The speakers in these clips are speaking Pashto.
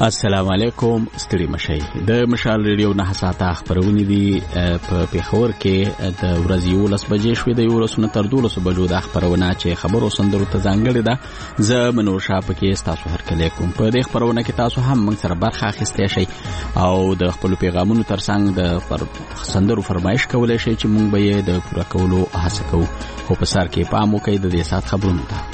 السلام علیکم. ستړي مشئ. د مشال ریډیو نه ساعته خبرونه دي په پیښور کې د ورځې 11 بجې شوې د 11 تر 12 بجو د خبرونه چې خبرو سندرو ته ځانګړې ده. زه منور شاه پکې تاسو هر کله کوم. په دې خبرونه کې تاسو هم موږ سره برخه اخیستئ شئ او د خپل پیغامونو ترڅنګ د سندرو فرمایش کولای شئ چې موږ به یې د پوره کولو هڅه کوو. خو په سر کې پام وکړئ د دې سات خبرونو ته.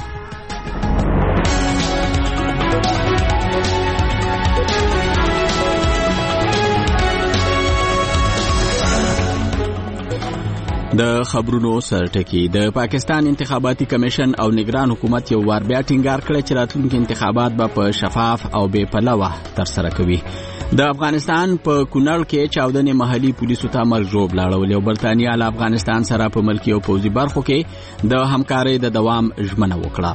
د خبرونو سرټکی. د پاکستان انتخاباتي کمیشن او نگران حکومت یو وار بیا ټینګار کړی چې راتلونکي انتخابات به په شفاف او بې پلوه ترسره کوي. د افغانستان په کونړ کې چاودنې محلي پولیسو ته مرګ ژوب لاړولې او برتانیا له افغانستان سره په ملکي او پوځي برخو کې د همکارۍ د دوام ژمنه وکړه.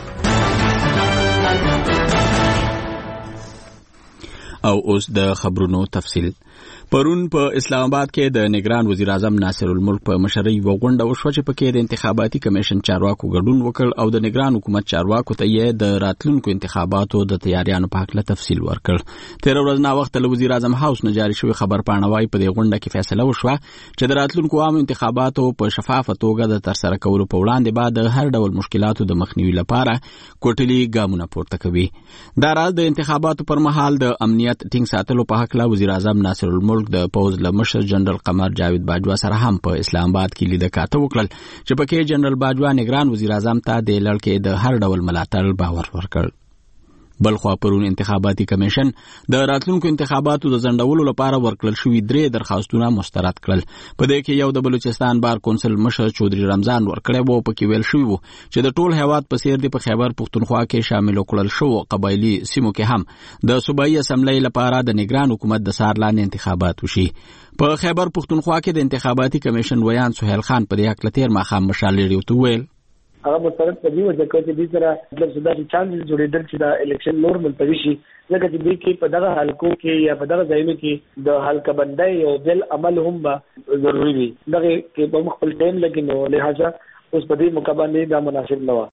او اوس د خبرونو تفصیل. پرون په اسلام آباد کې د نگران وزیر اعظم ناصر الملک په مشرۍ یو غونډه وشوه چې پکې د انتخاباتي کمیشن چارواکو ګډون وکړ او د نگران حکومت چارواکو ته یې د راتلونکو انتخاباتو د تیاریانو په اړه تفصیل ورکړ. تیر ورځ نا وخت له وزیر اعظم هاوس نه جاری شوی خبر پاڼوای په دې غونډه کې فیصله وشوه چې د راتلونکو عام انتخاباتو په شفافه توګه د ترسره کولو په وړاندې بعد هر ډول مشکلاتو د مخنیوي لپاره کوټلي ګامونه پورته کوي. دا راز د انتخاباتو پر مهال د امنیت ټینګ ساتلو په حق له وزیر اعظم ناصر الملک د پوز له مشر جنرال قمر جاوید باجوا سره هم په اسلام آباد کې لیدل کاته وکړل چې پکې جنرال باجوا نگران وزیر اعظم ته د لړکې د هر ډول ملاتړ باور ورکړ. بلخوا پرون انتخاباتي کمیشن د راتلونکو انتخاباتو د ځنډولو لپاره ورکړل شوی 3 درخواستونه مسترد کړل. په دې کې یو د بلوچستان بار کونسل مشر چودري رمضان ورکړی وو. پکې ویل شوی وو چې د ټول هیواد په څیر د خیبر پختونخوا کې شامل کړل شو قبایلی سیمو کې هم د صوبایي اسمبلی لپاره د نگران حکومت د سارلان انتخابات وشي. په خیبر پختونخوا کې د انتخاباتي کمیشن ویان سهیل خان په دې حق لتیر ماخام مشال ریډیو ویل هغه مستند په دې وجه کې چې سره مطلب صدا چې چانس جوړېدل چې دا الیکشن نور ملتوي شي ځکه چې دې کې په دغه حلقو کې یا په دغه ځایونو کې د حلقه بندۍ او بل عمل هم ضروری وي. دغه کې په خپل ټیم لګي نو لہذا اوس په دې مقابله دا مناسب نه و.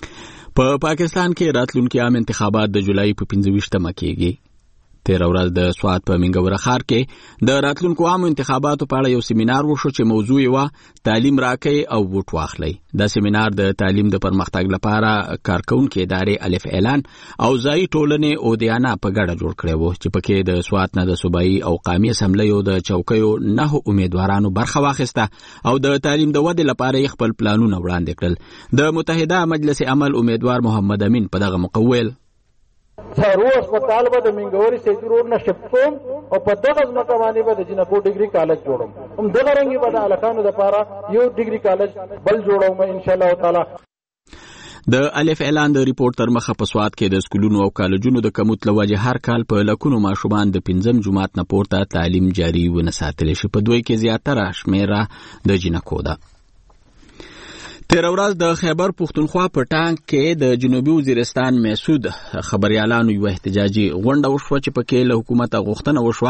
په پاکستان کې راتلونکي عام انتخابات د جولای په 25مه کېږي. تیر ورځ د سوات په منګوره ښار کې د راتلونکو عام انتخاباتو په اړه یو سیمینار وشو چې موضوع یې و تعلیم راکړئ او ووټ واخلئ. دا سیمینار د تعلیم د پرمختګ لپاره کارکونکو ادارې الف اعلان او ځایي ټولنې او دیانا په ګډه جوړ کړی وو چې پکې د سوات نه د صوبایي او قومي اسمبلیو د چوکیو 9 امیدوارانو برخه واخیسته او د تعلیم د ودې لپاره خپل پلانونه وړاندې کړل. د متحده مجلس عمل امیدوار محمد امین په دغه مقول څارو هسپتال به د منګوري سیدی روډ نه شفت کوم او په دغه ځمکه باندې به د جنکو ډیګري کالج جوړوم. هم دغه رنګي به د الکانو لپاره یو ډیګري کالج بل جوړوم ان شاء الله تعالی. د الف اعلان د ریپورت تر مخه په سوات کې د سکولونو او کالجونو د کموت لوجه هر کال په لکونو ماشومان د 5م جماعت نه پورته تعلیم جاری ونه ساتل شي. په دوی کې زیاتره شمیره د جنکو ده. تیر ورځ د خیبر پختونخوا په ټانک کې د جنوبي وزیرستان محسود خبريالانو یو احتجاجي غونډه وشوه چې پکې له حکومت غوښتنه وشوه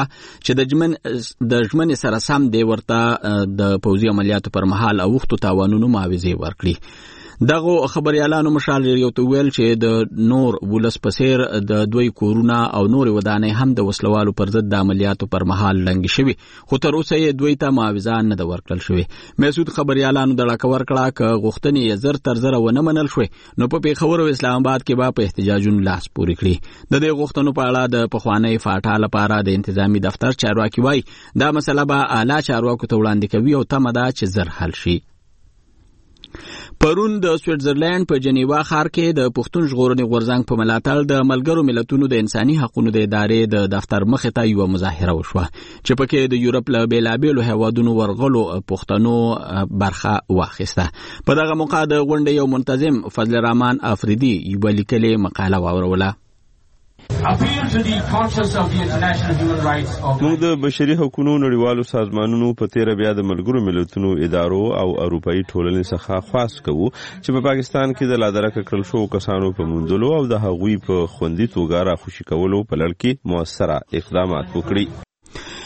چې د ژمنې سره سم دی ورته د پوځي عملیاتو پر مهال اوښتو تاوانونو معاوضه ورکړي. دغه خبريالانو مشال یو ته ویل چې د نور ولس پسیر د دوی کورونه او نور ودانې هم د وسلوالو پر ضد د عملیاتو پر مهال لنګ شوي خو تر اوسه یې دوی ته معاوضه نه د ورکړل شوی. محسود خبريالانو د لکه ورکړه ک غوښتنې یې زر تر زر ونه منل شوی نو په پیښور او اسلام آباد کې په احتجاجونو لاس پورې کړی. د دې غوښتنو په اړه د پخوانی فاټا لپاره د انتظامی دفتر چارواکي وای دا مسله به اعلی چارواکو ته وړاندې کوي او تمه ده چې زر حل شي. پرون د سویټزرلند په جنیوا ښار کې د پښتون ژغورنې غورځنګ په ملاتړ د ملګرو ملتونو د انساني حقوقو د ادارې د دفتر مخې ته یو مظاهره وشوه چې پکې د یورپ له بیلابیلو هیوادونو ورغلو پښتنو برخه واخیسته. په دغه موقع د غونډې یو منتظم فضل الرحمن افریدي یو لیکلې مقاله واوروله. موږ د بشري حقوقو نړیوالو سازمانونو په تیر بیا د ملګرو ملتونو ادارو او اروپאי ټولنې څخه خواست کوو چې په پاکستان کې د لادرکه کړل شو کسانو په موندلو او د هغوی په خوندي توګه راخوشي کولو په لړ کې موثره اقدامات وکړي.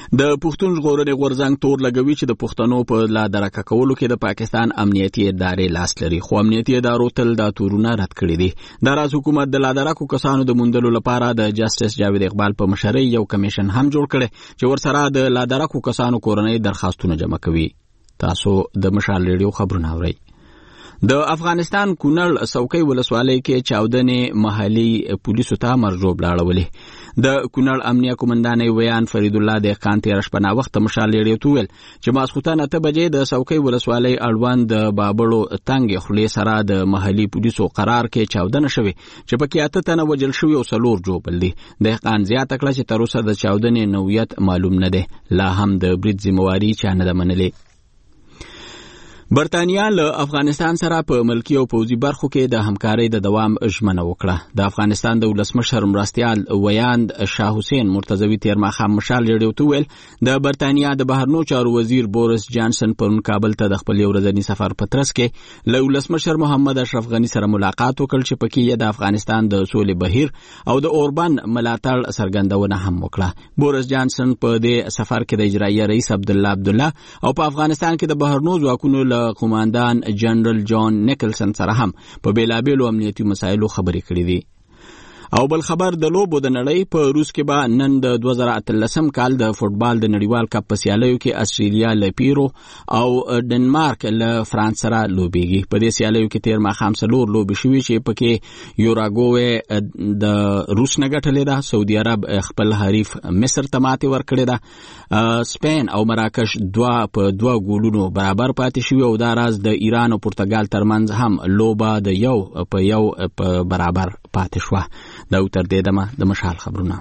د پښتون ژغورنې غورځنګ تور لګوي چې د پښتنو په لا درکه کولو کې د پاکستان امنیتي ادارې لاس لري، خو امنیتي ادارو تل دا تورونه رد کړي دي. د راز حکومت د لا درکو کسانو د موندلو لپاره د جسټس جاوید اقبال په مشرۍ یو کمیشن هم جوړ کړي چې ورسره د لا درکو کسانو کورنۍ درخواستونه جمع کوي. تاسو د مشال ریډیو خبرونه اورئ. د افغانستان کونړ څوکۍ ولسوالۍ کې چاودنې محلي پولیسو ته مرجوب لاړولې. د کونړ امنیه قومندان ویان فرید الله دهقان تیر شپه نا وخت مشال ریډیو ته ویل چې ماسخوتن 8 بجې د څوکۍ ولسوالۍ اړوند د بابړو تنګ خولې سره د محلي پولیسو قرار کې چاودنه شوې چې پکې 8 تنه وجل شوي او 4 جوړ دي. دهقان زیاته کړه چې تر اوسه د چاودنې نوعیت معلوم نه دی، لا هم د برید ذمہواری چا نه ده منلې. برتانیا له افغانستان سره په ملکی او پوځي برخو کې د همکارۍ د دوام ژمنه وکړه. د افغانستان د ولسمشر مرستیال ویاند شاه حسین مرتضوی تیر ماښام مشال ریډیو ته ویل د برتانیا د بهرنیو چارو وزیر بورس جانسن پرون کابل ته د خپل یو ورځني سفر په ترڅ کې له ولسمشر محمد اشرف غنی سره ملاقات وکړ چې پکې یې د افغانستان د سولې بهیر او د اوربان ملاتړ څرګندونه هم وکړه. بورس جانسن په دې سفر کې د اجرایي رئیس عبدالله او په افغانستان کې د بهرنیو ځواکونو قوماندان جنرال جان نیکلسن سره هم په بیلابیلو امنیتي مسایلو خبرې کړې دي. او بل خبر د لوبو د نړۍ په روس کې به نن د 2013 کال د فوتبال د نړیوال کپ په سیالیو کې استرالیا له پیرو او ډنمارک له فرانس سره لوبېږي. په دې سیالیو کې تیر ماښام 4 لوبې شوې چې پکې یوراګوې د روس نه ګټلې ده، سعودي عرب خپل حریف مصر ته ماتې ورکړې ده، سپین او مراکش 2 په 2 ګولونو برابر پاتې شوي او دا راز د ایران او پرتګال ترمنځ هم لوبه د 1 په برابر پاتې شوه. دا تر دې دمه د مشال خبرونه.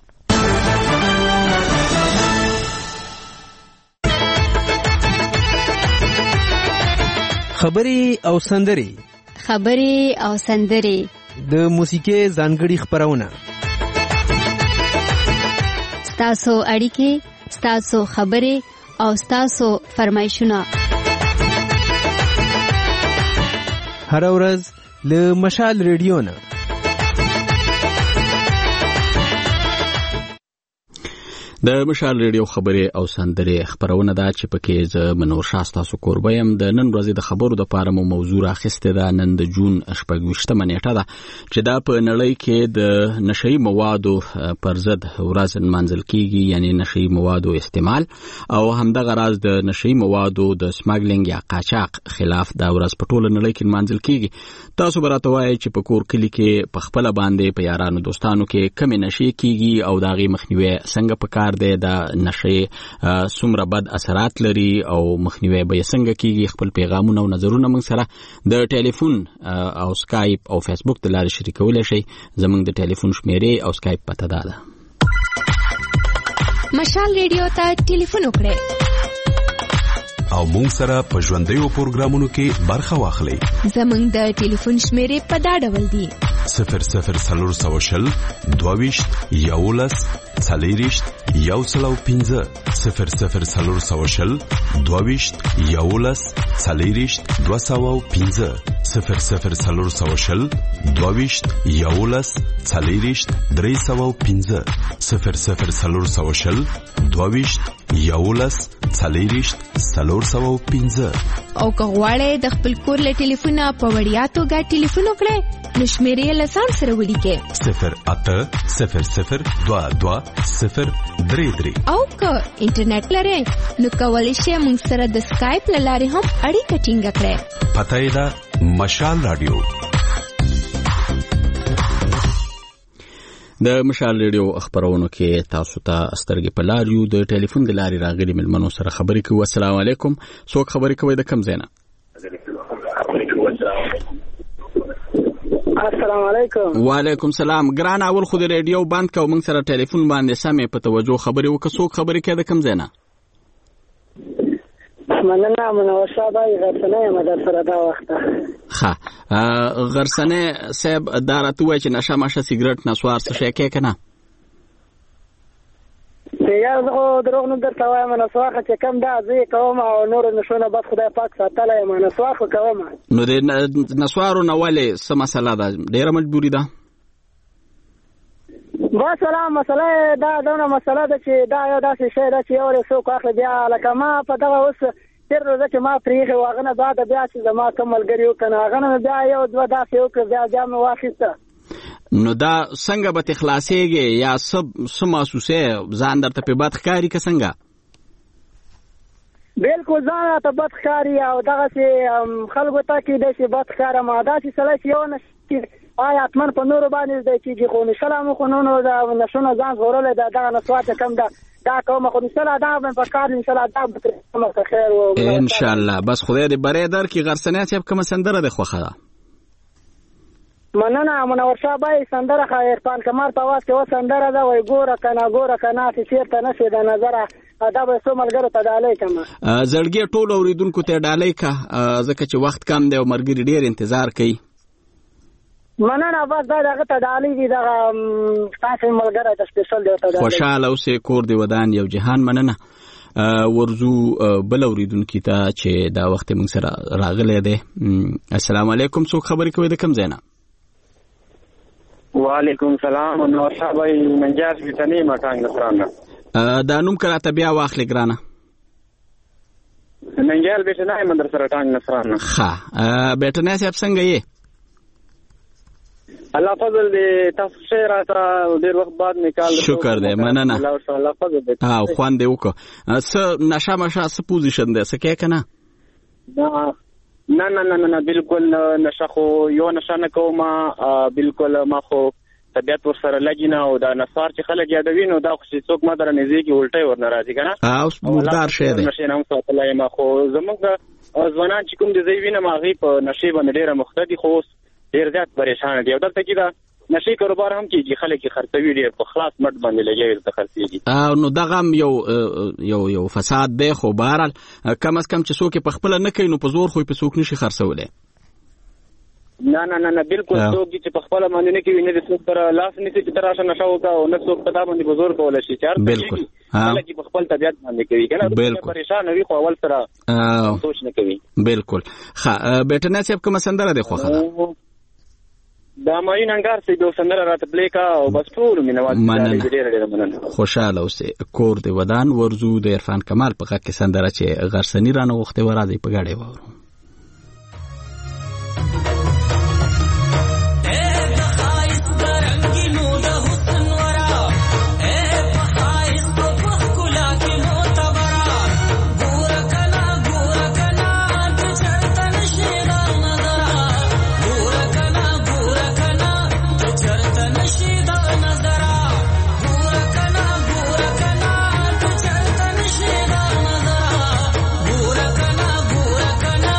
خبري او سندري د موسیقي ځانګړي خبرونه. ستاسو اړیکې، ستاسو خبري او ستاسو فرمایشونه هر ورځ له مشال ریډیو نه. د مشال ریډیو خبرې او سندرې خبرونه دا چې پکې ز منور شاه تاسو کوربیم د نن ورځې د خبرو د پاره مو موضوع راخسته ده. نن د جون 28 نیټه ده چې دا په نړۍ کې د نشئی موادو پر ضد ورځ منځل کیږي، یعنی نشئی موادو استعمال او همدغه راز د نشئی موادو د سمګلینګ یا قاچاق خلاف دا ورځ په ټوله نړۍ کې منځل کیږي. تاسو براته وایي چې په کور کلی کې په خپل باندې په یارانو دوستانو کې کم نشئی کیږي او داغي مخنیوي څنګه پکار د نشئی څومره بد اثرات لري او مخنیوي به څنګه کیږي. خپل پیغامونه او نظرونه موږ سره د ټلیفون او سکایپ او فیسبوک د لارې شریکولای شئ. زموږ د ټلیفون شمیرې او سکایپ پته ده. مشال ریډیو ته ټلیفون وکړئ او مونږ سره په ژوندیو پروګرامونو کې برخه واخلئ. زموږ د ټلیفون شمیرې په دا ډول دي: 00 22 11 40 105 00 22 11 40 205 00 22 11 40 305 00 22 11 40 305. او که غواړئ د خپل کور له ټلیفونه په وړیا توګه ټلیفون وکړئ نو شمیرې له ځان سره ولیکئ 0800 22 033. او که انټرنیټ لرئ نو کولی شئ موږ سره د سکایپ له لارې هم اړیکه ټینګه کړئ. پته یې ده مشال رادیو. د مشال ریډیو خبرونو کې تاسو ته سترګې په لار یو. د ټلیفون د لارې راغلي ملمنو سره خبرې کوو. السلام علیکم. څوک خبرې کوي د کوم ځای نه؟ السلام علیکم. وعلیکم السلام. ګران اول خو د ریډیو بند کو، موږ سره ټلیفون باندې سمې په توجه خبرې وکړو. څوک خبرې کوي د کوم ځای نه؟ مننه منور صاحب، غرسنه یم در سره دا وخته. ښه غرسنه صاحب دا راته وایي چې نشه ماشه سیګریټ نسوار څه شی کوي که نه؟ یا زه دروغ نه درته وایم، نسوار چې کم دا زه یې کوم او نور نشونه بس خدای پاک ساتلی یم، نسوار خو کوم. نو د نسوارو نه ولې څه مسله ده؟ ډېره مجبوري ده؟ بس سلام مسله دا دونه مسله ده چې دا یو داسې شی ده چې یو څوک اخلي بیا لکه ما په دغه اوس تیر روزه چې ما پریخي واغه نه بعد بیا چې زما کوم ملګری وکنه هغه نه بیا یو دوه داسې وکړ بیا مې واخیسته. نو دا څنګه به تخلاصيږي یا سم محسوسه ځان درته په بد ښکاری که څنګه؟ بالکل ځان ته بد ښکاری او دغه چې خلکو ته کې د شي بد ښکاره ما دا چې سړی چې یو نشي آیا اتمن په نور باندې د چې خو سلام خو نو دا نشونه ځان غوړل دا دغه نسوات کم ده دا کوم خو مثلا دا په کار ان شاء الله دا به خیر او ان شاء الله. بس خدای دې بری در کې غرسنه چې کوم سندره ده خوخه ده مننه منور شاه بای سندره خیر پان کمر په واس کې و سندره دا وای ګوره کنه چې چیرته نشي د نظر دا به سو ملګرو ته ډالۍ کما زړګي ټول اوریدونکو ته ډالۍ کا ځکه چې وخت کم دی او مرګري ډیر انتظار کوي. مننه بس دا دغه ته ډالۍ دي دا تاسو ملګری ته سپیشل دی ته خوشاله اوسې کور دی ودان یو جهان. مننه ورزو بل اوریدونکو ته چې دا وخت موږ سره راغلی دی. السلام علیکم څوک خبرې کوي د کوم ځای نه؟ وعلیکم سلام نو صاحبای منجاز ویتنی مټانګ نصرانه دا نوم کراته بیا واخلې ګرانه منجال بیٹنای مندر سره ټانګ نصرانه. ها بیٹنای صاحب څنګه یې؟ الله فضل دې تاسو شه راته ډیر وخت بعد نکال شکر دې مننه الله فضل دې خوان دې وکړه څه نشه مشه څه پوزیشن دې څه کې کنه نه بالکل نشه خو یو نشه نه کوم بالکل ما خو طبيعت ور سره لګی نه او دا نصار چې خلک یادوي نو دا خو څوک ما در نږدې کې الټي ور ناراضي کنه اوس مردار شه دې نشه نه ساتلای ما خو زموږ ځوانان چې کوم دې زوی وینه ما غي په نشه باندې ډیره مختلفي خو ډیر زیات پریشان دي او دلته کې دا نشي کاروبار هم کیږي خلک خرڅوي ډیر په خلاص مټ باندې لګي د خرڅيږي نو دغه یو فساد دی خو بهرال کم از کم چې څوک په خپل نه کوي نو په زور خو په څوک نشي خرڅولې. نه بالکل څوک چې په خپل باندې نه کوي نه د څوک پر لاس نشي چې تراشه نشو کا او نه څوک په تا باندې په زور کول شي چار بالکل خلک په خپل طبيعت باندې کوي کنه پریشان وي خو اول سره سوچ نه کوي. بالکل ښه بیٹنه صاحب کوم سندره دی خوخه دا ماین انګار سي دو سندره راته پلی کا او بس ټول مینوال ډېر مننه. خوشاله اوسې کور دی ودان ورزو د عرفان کمال په غږ کې سندره چې غرسنی رانه وخت ورادي په غاړې وورو. Kana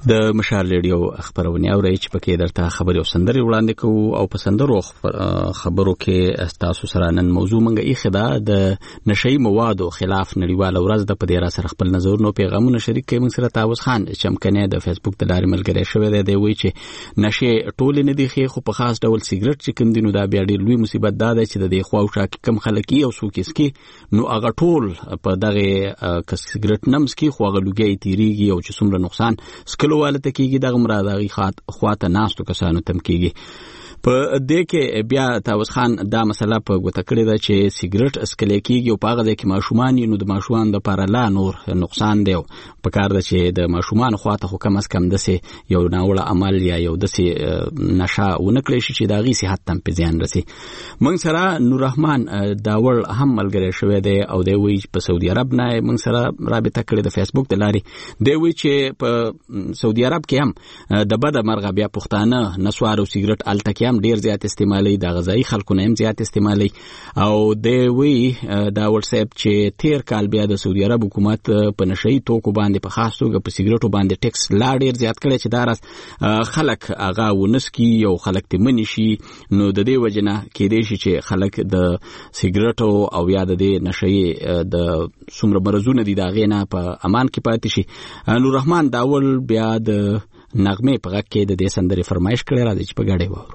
د مشال ریډیو خبرونه اورئ چې پکې درته خبري او سندري وړاندې کوو او په سندرو خبرو کې تاسو سره نن موضوع منګه ایخه ده د نشئی موادو خلاف نړیواله ورځ د په ډیر سره خپل نظرونو پیغامونه شریک کوي. موږ سره تاوس خان چمکنه د فیسبوک د لارې ملګری شوی دی وی چې نشه ټول نه دی خو په خاص ډول سیګریټ چې کوم دینو دا بیا ډیر لوی مصیبت ده چې د دې خواوشا کم خلک او سوکیسکی نو هغه ټول په دغه سیګریټ نمس کې خو هغه لوګي تیریږي او چې څومره نقصان سکلواله تکیږي دغه مرادغي خواته ناستو کسانو تم کیږي. په دې کې بیا تاوس خان دا مسله په ګوته کړې ده چې سیګریټ اسکل کېږي او په هغه ځای کې ماشومان نو د ماشومان د لپاره لا نور نقصان دی. په کار ده چې د ماشومان خواته خو کم از کم دسه یو ناوړه عمل یا یو دسه نشه ونکړي شي چې دا غي صحت تم په ځان رسي. موږ سره نور رحمان داول هم ملګری شوی دی او دی وی په سعودي عرب نه موږ سره رابطه کړې د فیسبوک د لارې دی وی چې په سعودي عرب کې هم د بد مرغه بیا پښتانه نسوار او سیګریټ الټکی هم ډیر زیات استعمالي د غذایی خلکو نه هم زیات استعمالي او د وی دا واتساپ چې تیر کال بیا د سعودي عرب حکومت په نشئی توکو باندې په خاص توګه په سیګریټو باندې ټیکس لا ډیر زیات کړي چې دارس خلک هغه ونسکی او خلک تمنی شي نو د دې وجنه کې دې شي چې خلک د سیګریټو او یا د نشئی د څومره مرزونه دي دا غینه په امان کې پاتې شي. نور رحمان داول بیا د نغمه په غږ کې د دې سندري فرمایش کړی راځي چې په غاډه وورو.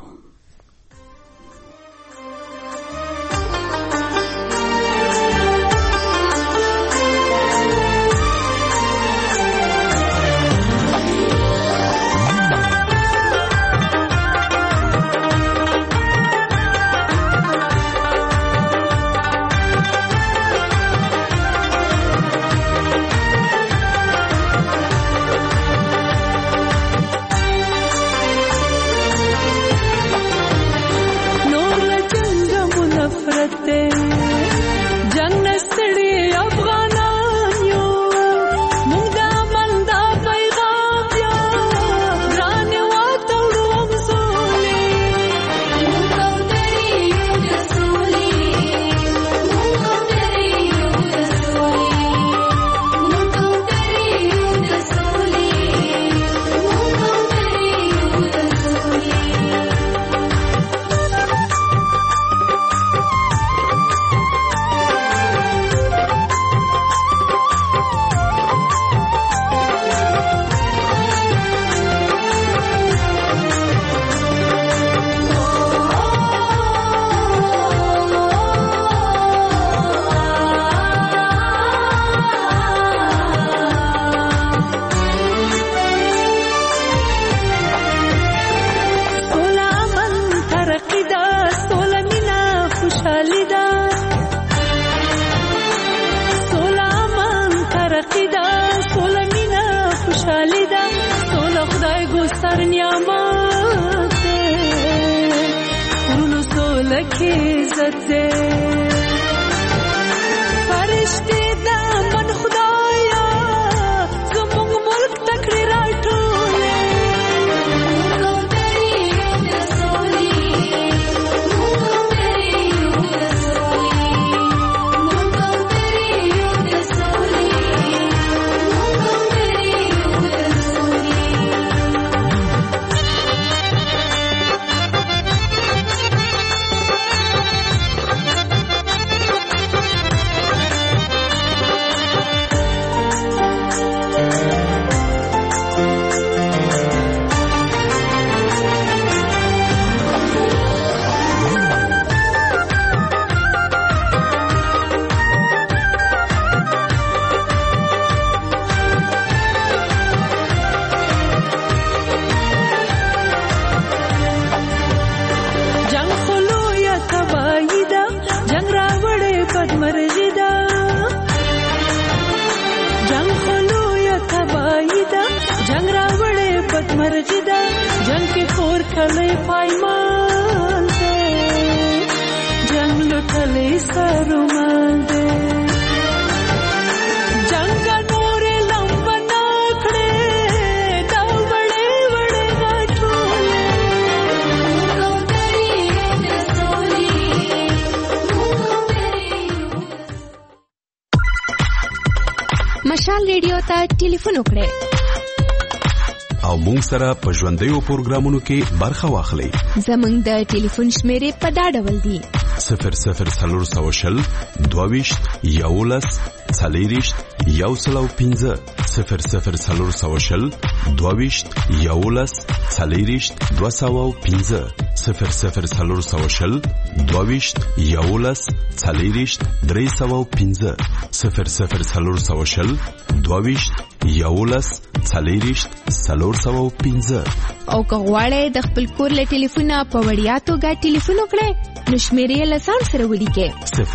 مشال ریډیو ته ټلیفون وکړئ او مونږ سره په ژوندیو پروګرامونو کې برخه واخلئ. زموږ د ټلیفون شمیرې په دا ډول دي: 00420 22 11 40 105 00420 22 11 40 205 00420 22 11 40 305 00420 22 11 40 305. او که غواړئ د خپل کور له ټلیفونه په وړیا توګه ټلیفون وکړئ نو شمیرې له ځان سره ولیکئ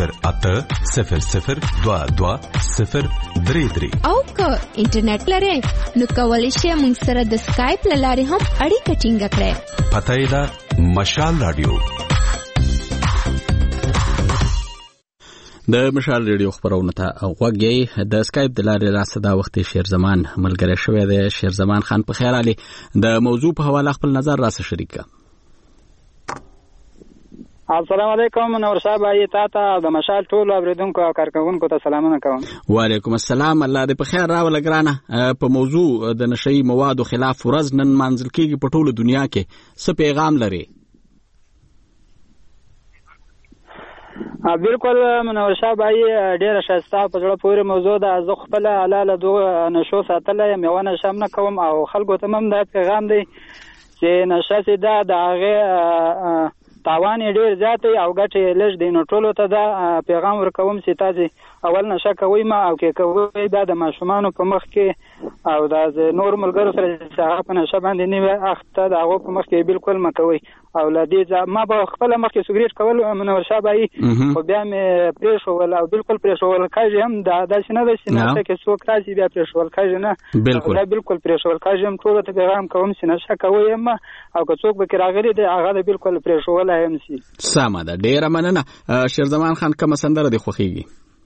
0800220333. او که انټرنیټ لرئ نو کولی شئ موږ سره د سکایپ له لارې هم اړیکه ټینګه کړئ. پته یې ده مشال رادیو. د مشال ریډیو خبرونه ته غوږی د سکایپ د لارې راسته دا وخت شیر زمان ملګری شوی دی. شیر زمان خان په خیر علي د موضوع په حواله خپل نظر راسه شریک کا. السلام علیکم نور صاحب، ایتاته د مشال ټول اوریدونکو او کارکونکو ته سلامونه کوم. وعلیکم السلام، الله دې په خیر راوله ګرانه. په موضوع د نشئی موادو خلاف ورځ نن منځل کېږي په ټوله دنیا کې، څه پیغام لري؟ بالکل منور صاحب، ډیره ښایسته په زړه پورې موضوع ده. زه خپل حلاله دوه نشو ساتلی یم، یوه نشه هم نه کوم او خلکو ته هم دا پیغام دی چې نشه چې ده د هغې تاوان یې ډېر زیات دی او ګټې یې لږ دی. نو ټولو ته دا پیغام ورکوم چې تاسې اول نشه کوئ ما او کې کوئ دا د ماشومانو په مخ کې او دا نور ملګرو سره چې هغه په نشه باندې نه وي اخته د هغو په مخ کې بالکل مه کوئ. او له دې ما به خپله مخکې سګرېټ کول منور صاحب خو بیا مې پرېښول او بالکل پرېښول کېږي هم. داسې نه ده چې نشه کې څوک راشي بیا پرېښول کېږي نه، دا بالکل پرېښول کېږي هم. ټولو ته پیغام کوم چې نشه کوئ هم او که څوک به کې راغلي دی هغه د بالکل پرېښولی هم شي. سمه ده، ډېره مننه. شیرزمان خان کومه سندره دې خوښېږي؟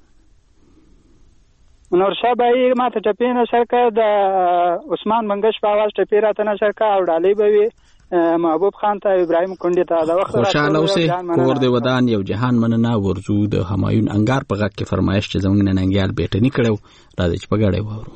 نور صاحب ما ته ټپې نشر کړه، د عثمان منګش په اواز ټپې راته نشر کړه او ډالۍ به وي محبوب خان ته، ابراهیم کونډې ته. د وخت خوشاله اوسئ، کور دې ودان یو جهان مننه. ورزو د همایون انګار په غږ کې فرمایش چې زموږ ننګیال بیټني کړو، راځي چې په ګډه واورو.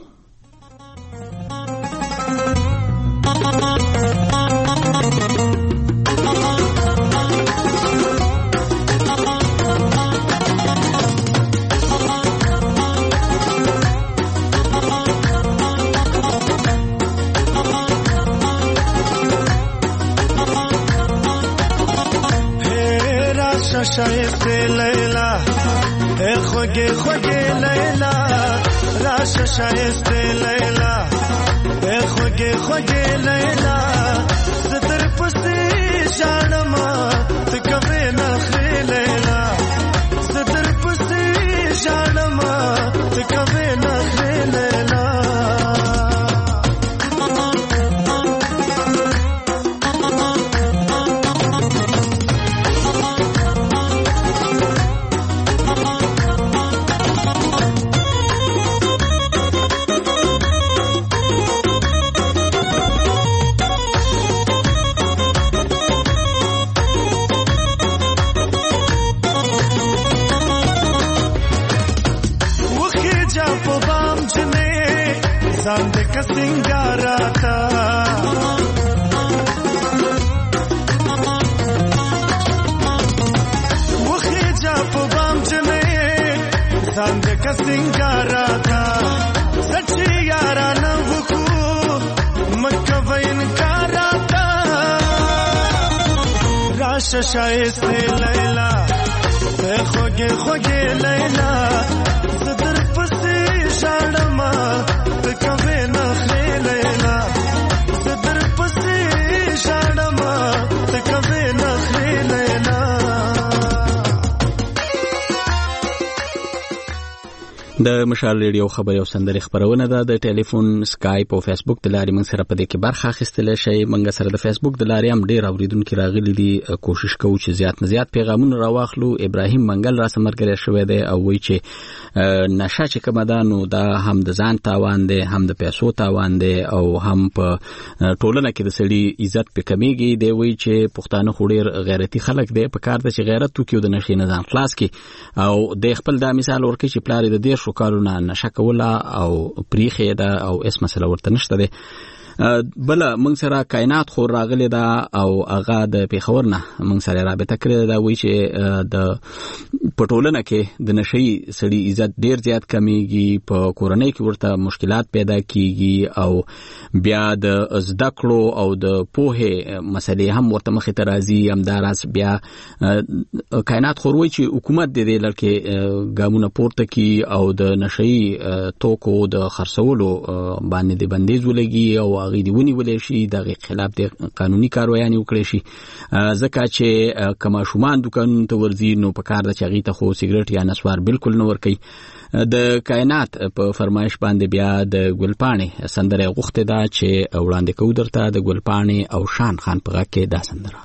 شایسته لیلا اے خوږه خوږه لیلا، راشه شایسته لیلا اے خوږه خوږه لیلا، ستر پسې ژړما ته کوي نه خې لیلا، ستر پسې ژړما ته کوي نه خې لیلا. Sande ka singarata Wukhi ja po bam jne Sande ka singarata Sachi yara na wuku Makka vain karata Rasha shaiste Laila Khoge khoge Laila Sadr pasi sharma کبه نخلی لیلا، صدر پسی شادما کبه نخلی لیلا. د مشال ریډیو خبري او سندري خبرونه ده. د ټلیفون، سکایپ او فیسبوک د لارې موږ سره په دې کې برخه اخیستل شي. موږ سره د فیسبوک د لارې هم ډېر اوریدونکو راغلي دي. کوشش کوو چې زیات نه زیات پیغامونه راواخلو. ابراهیم منګل را سمرګری شوی دی او وایي چې نشه چې کومه ده نو دا هم د ځان تاوان دی، هم د پیسو تاوان دی او هم په ټولنه کې د سړي عزت په کمیږي. دی وایي چې پښتانه خو ډېر غیرتي خلک دی، په کار ده چې غیرت وکړي او د نشې نه ځان خلاص کړي. او د خپل دا مثال ورکړي چې پلار د 10 کالونه نشه کوله او پریخې ده او اس مسله ورته نشته ده. بل موږ سره کائنات خور راغلی دا او هغه د پیښور نه موږ سره رابطه کړې دا وایي چې د پټولنه کې د نشي سړي عزت ډیر زیات کمیږي په کورنۍ کې ورته مشکلات پیدا کیږي او بیا د زده کړو او د پوهه مسلې هم ورته مخې ته راځي. همداراز بیا کائنات خور وایي چې حکومت د دې لکه ګامونه پورته کی او د نشي توکو د خرڅولو باندې د بندیز ولګي او هغه دی ونیول شي د خلاف د قانوني کاروایي وکړي شي ځکه چې کما شومان دکانونو ته ورځي نو په کار د چاغي ته خو سیګریټ یا نسوار بالکل نه ورکي. د کائنات په فرمایش باندې بیا د ګلپاڼې سندره غوښته ده چې وړاندې کوو درته د ګلپاڼې او شان خان په غږ کې دا سندره.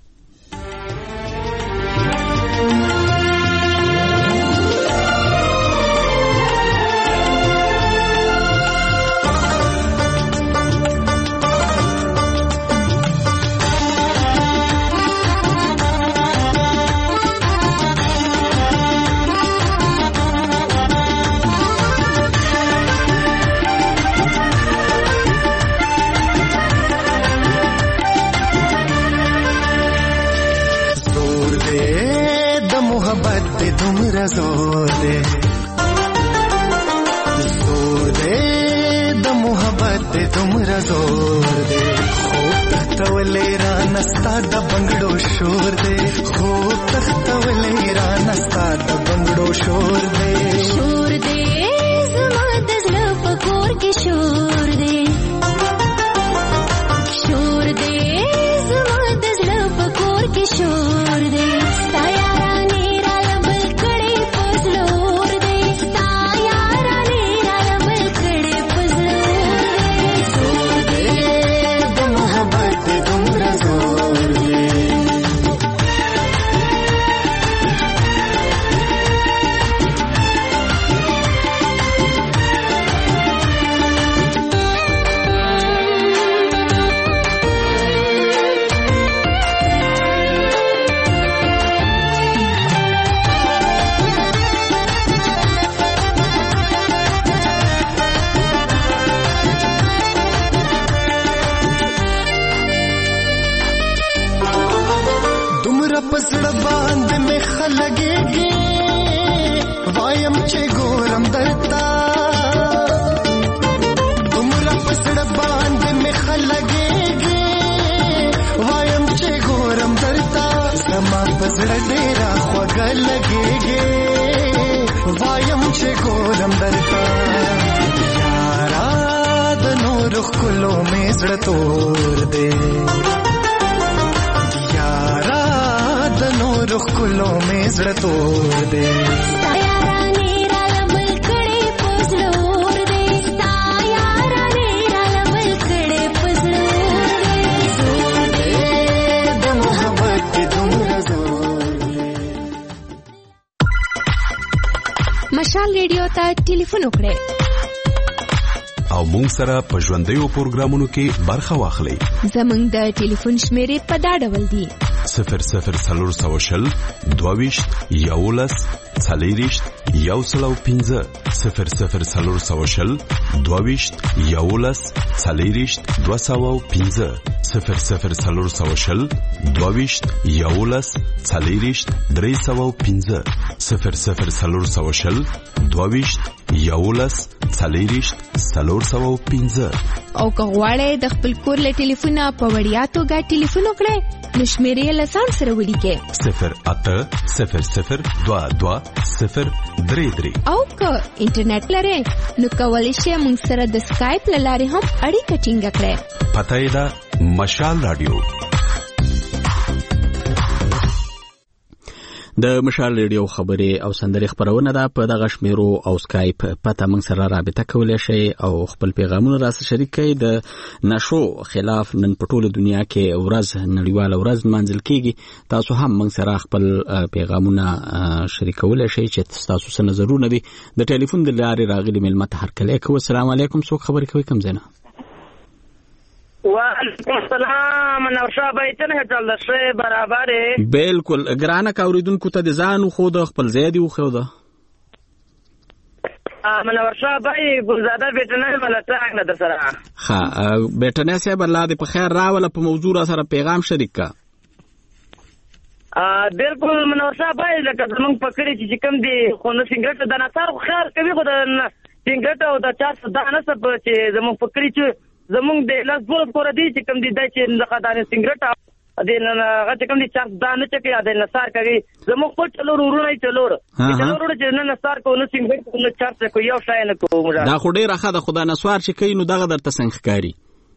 زور دے د محبت تمرا زور دے خوب تختولے رانستا د بنگڑو شور دے خوب تختولے رانستا د بنگڑو شور دے زما د زړه په کور کې شور دے زما د زړه په کور کې شور دے مشال ریډیو ته ټلیفون وکړئ او مونږ سره په ژوندیو پروګرامونو کې برخه واخلئ. زمونږ د ټلیفون شمیرې په دا ډول دي: 0040 22 11 40 115 0040 22 11 40 215 0040 22 11 40 315 0040 22 11 40 315. او که غواړئ د خپل کور له ټلیفونه په وړیا توګه ټلیفون وکړئ نو شمیرې له ځان سره ولیکئ 080022 او که انټرنیټ لرئ نو کولی شئ موږ سره د سکایپ له لارې هم اړیکه ټینګه کړئ. پته یې ده مشال رادیو. د مشال ریډیو خبرې او سندرې خبرونه ده په دغه شمیرو او سکایپ پته موږ سره رابطه کولی شئ او خپل پیغامونه راسره شریک کړئ. د نشو خلاف نن په ټوله دنیا کې ورځ نړیواله ورځ منځل کیږي. تاسو هم موږ سره خپل پیغامونه شریکولی شئ چې تاسو څه نظرونه دي د ټلیفون د لارې راغلي مېلمه ته هرکلی کوو. السلام علیکم. څوک خبرې کوي کوم ځای نه؟ وعلیکم السلام. نوشا بھائی څنګه چل دې برابر بالکل ګرانه کا اوریدونکو ته د ځان خو د خپل ځای دی خو ده منور شاه بای ګلزاده بیٹنه ملټاک نه در سره. ها بیٹنه صاحب الله دې په خیر راوله په موضوع سره پیغام شریک کا. بالکل منور شاه بای لکه زمونږ پکړی چې کوم دی خو نو سنگرټ د نثار خیال کوي خو د سنگرټ او د 400 دانه سب چې زمونږ پکړی چې زمونږ د لاس ګور کور دی چې کوم دی د چې د خدانه سنگرټ د هغه چې کوم دي 400 دانه چې د نثار کوي زموږ په چلور ورونه چلور چې نه نثار کو نو سنگرټ نو 400 کو یو شای نه کو دا خو ډیر راخه د خدا نسوار چې کوي نو دغه درته څنګه کاری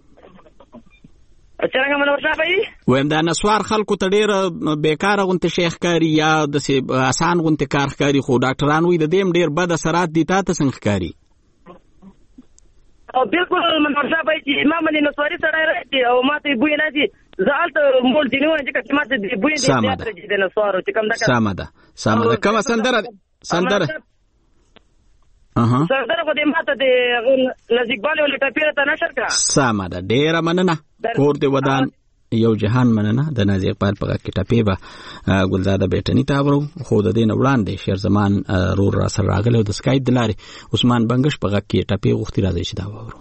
څنګه منور شاه بای ویم دا نسوار خلکو ته ډیر بیکاره غونته شیخ کاری یا د آسان غونته کار کاری خو ډاکټران وي د دیم ډیر بد اثرات دي تاسو څنګه کاری او بالکل منور شاه بای چې امام باندې نسواري سره راځي او ماته بوی نه دي زالت مول دي نو چې ماته بوی دي چې د نسوارو چې کوم دا سامده کوم سندره سندره خو دې ماته د لزیګبالو لټاپیره ته نشر کړه سامده ډیر مننه کور دې ودان یو جهان مننه د نازي اقبال په کې ټپې به ګلزاده بیٹنی تابرو خو د دین وړاندې شیر زمان رور را سره راغله د سکایپ دلاري عثمان بنگش په کې ټپې غوښتي راځي چې دا وورو.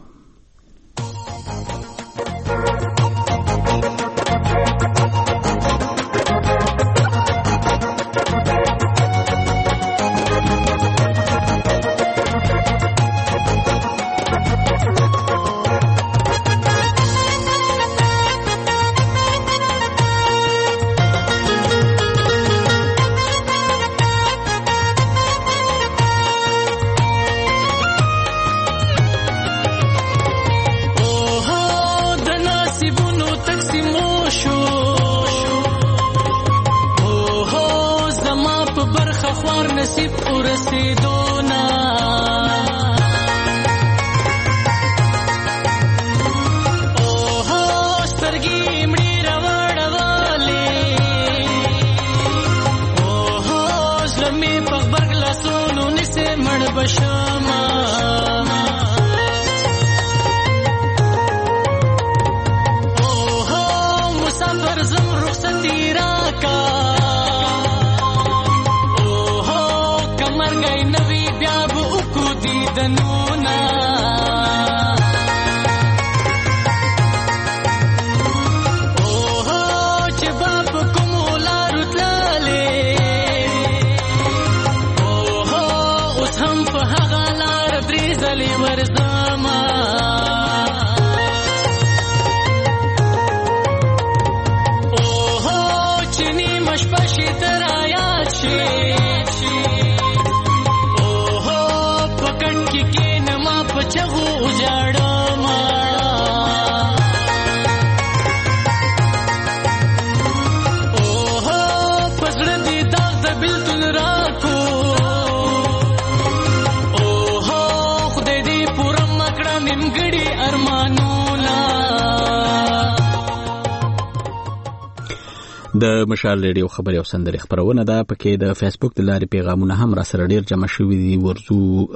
د مشال ریډیو خبري او سندري خبرونه ده پکې د فیسبوک د لارې پیغامونه هم را سره ډیر جمع شوي دي ورزو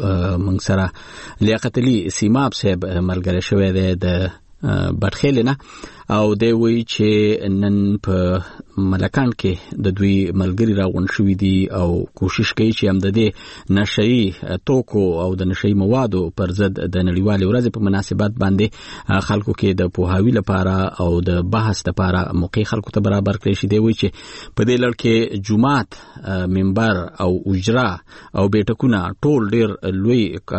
منګ سره لیاقت علي سیماب صاحب ملګری شوی دی د بټخیل نه او دی وی چې نن په ملکان کې د دوی ملګری راغون شوی دي او کوشش کوي چې هم د دې نشئی توکو او د نشئی موادو پر ضد د نړیوالې ورځې په مناسبت باندې خلکو کې د پوهاوی لپاره او د بحث لپاره موقع خلکو ته برابر کړی شي. دی وی چې په دې لړ کې جمعات منبر او اجرا او بیٹکونه ټول ډیر لوی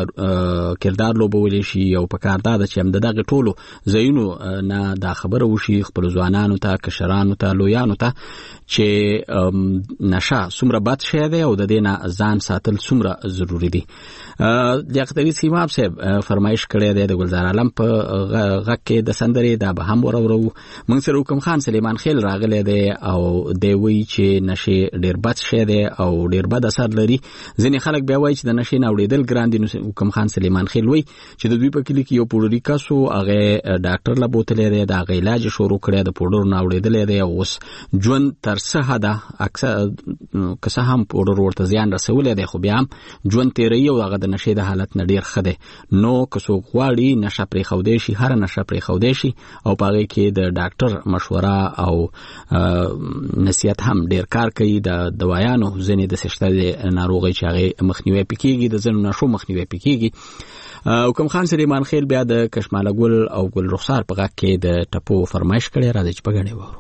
کردار لوبولی شي او په کار دا چې هم دغه ټولو زینو نه دا خبره وشي خپل ځوانانو ته کشرانو ته لویانو ته چې نشه څومره بد شی دی او د دې نه ځان ساتل څومره ضروری دي. لیاقت علي سیماب صاحب فرمایش کړی دی د گلزار عالم په غږ کې د سندرې دا به هم ورو موږ سره حکم خان سلیمان خیل راغلی دی او دی وی چې نشه ډیر بد شی دی او ډیر بد اثر لري. ځینې خلک بیا وایي چې د نشې نه اورېدل ګران دي. نو حکم خان سلیمان خیل وی چې د دوی په کلی کې یو پوډری کاسو هغه ډاکټر لا بوتلې دی دا هغه علاج شروع کړی د پوډر نه اوړېدلې دی اوس ژوند تر څه حده اکثر که هم پوډر ورته زیان رسولی دی خو بیا هم ژوند تیروي او هغه د نشې د حالت نه ډېر ښه دی. نو که څوک غواړي نشه پرېښودی شي، هره نشه پرېښودی شي او په هغې کې د ډاکټر مشوره او نصیحت هم ډېر کار کوي. د دوایانو ځینې داسې شته د ناروغۍ چې هغې مخنیوی پې کېږي، د ځینو نشو مخنیوی پې کېږي. حکم خان سلیمان خیل بیا د کشماله ګل او ګل رخسار په غږ کې د ټپو فرمایش کړی. راځي چې په ګډه واورو.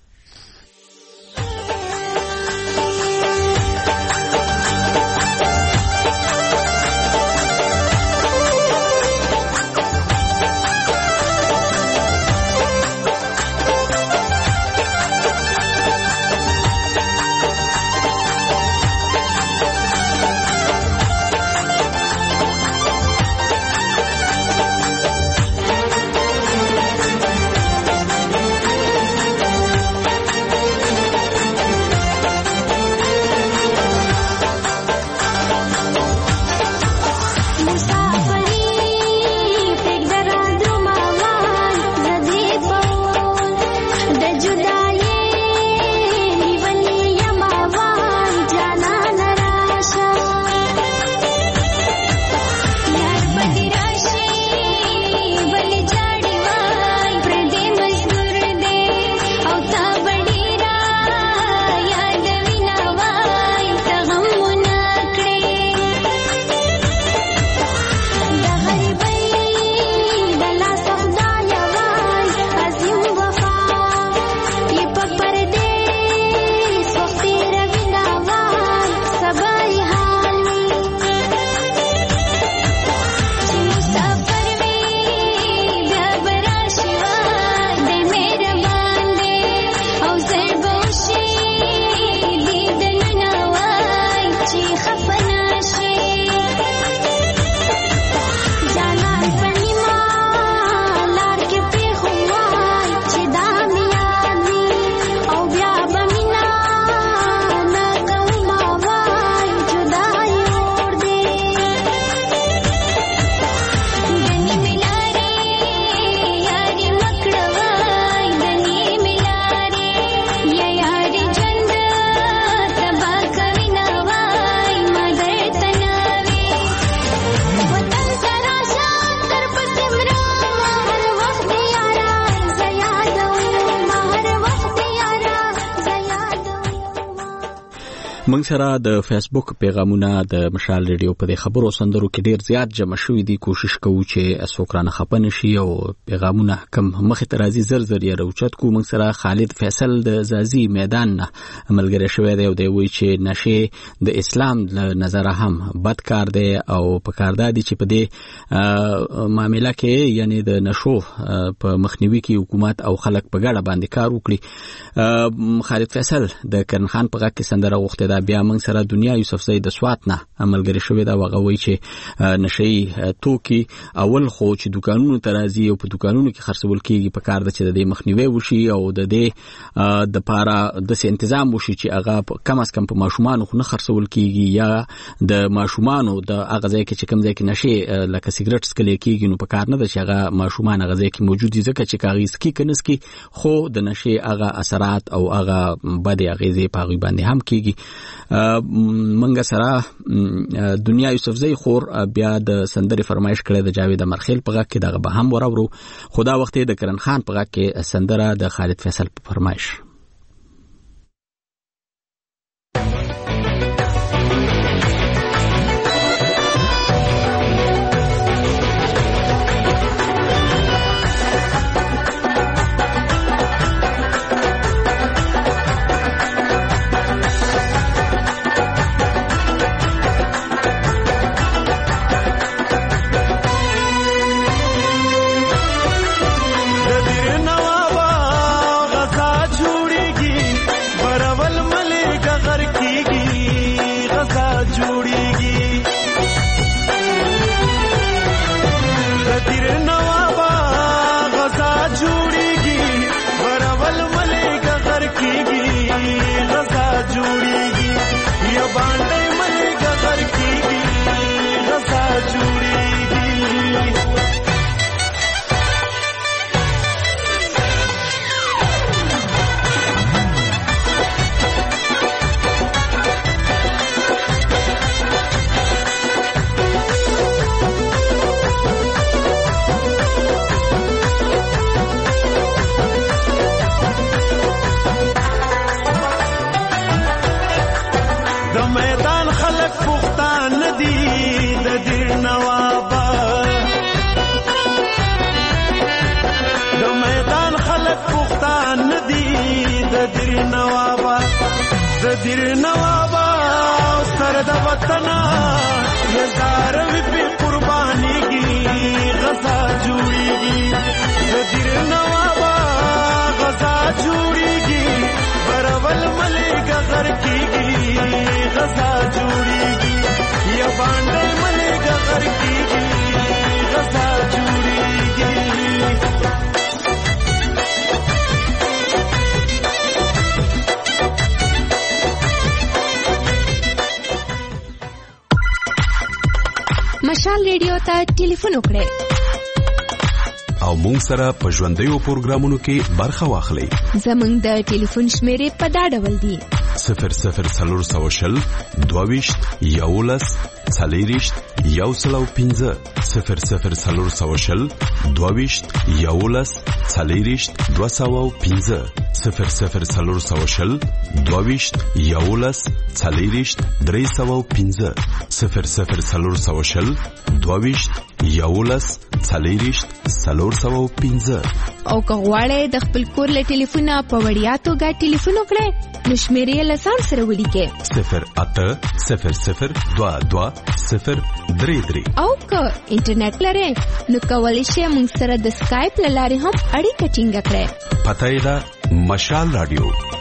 موږ سره د فیسبوک پیغامونه د مشال ریډیو په دې خبرو سندرو کې ډیر زیات جمع شوي دي. کوشش کوو چې څوک رانه خفه نشي او پیغامونه کم مخې ته راځي زر زر یې راوچت کو. موږ سره خالد فیصل د زازي میدان نه ملګری شوی دی او دی وایي چې نشې د اسلام له نظره هم بد کار دی او په کار دا دي چې په دې معامله کې یعنی د نشو په مخنیوي کې حکومت او خلک په ګډه باندې کار وکړي. خالد فیصل د کرن خان په غږ کې سندره غوښتې ده. بیا موږ سره دنیا یوسف زئی د سوات نه ملګری شوی دا وغه وایي چې نشي توکي اول خو چې دکانونو ته راځي او په دکانونو کې خرڅول کېږي په کار ده چې د دې مخنیوي وشي او د دې د پاره د تنظیم وشي چې هغه کم از کم په ماشومان خو نه خرڅول کېږي یا د ماشومان د هغه ځای کې چې کم ځای کې نشي لکه سیګریټ سکل کېږي نو په کار نه ده چې هغه ماشومان هغه ځای کې موجود دي ځکه چې کاغذ کې کنسکی خو د نشي هغه اثرات او هغه بد اغیزې په غي باندې هم کېږي. منګه سره دنیا یوسف زئی خور بیا د سندري فرمایش کړی د جاوید مرخیل په غږ کې دغه به هم ورورو. خدا وخت د کرن خان په غږ کې سندره د خالد فیصل په فرمایش. د میدان خلک پښتان دي د دې نوابا د میدان خلک پښتان دي د دې نوابا د دې نوابا سر د وطن هزار وی قربانيږي غزا جوړيږي د دې نوابا غزا جوړيږي برول ملک غر کیږي غزا جوړيږي یا باندې ملک غر کیږي غزا جوړيږي مشال ریډیو ته ټلیفون وکړئ او مونږ سره په ژوندیو پروګرامونو کې برخه واخلئ. زمونږ د ټلیفون شمیرې په دا ډول دي: 0040 22 11 40 105 0040 22 11 40 205 0040 22 11 40 305 0040 22 11 40 305 او که غواړئ د خپل کور له ټلیفونه په وړیا توګه ټلیفون وکړئ نو شمیرې له ځان سره ولیکئ 080022 او که انټرنیټ لرئ نو کولی شئ موږ سره د سکایپ له لارې هم اړیکه ټینګه کړئ. پته یې ده مشال رادیو.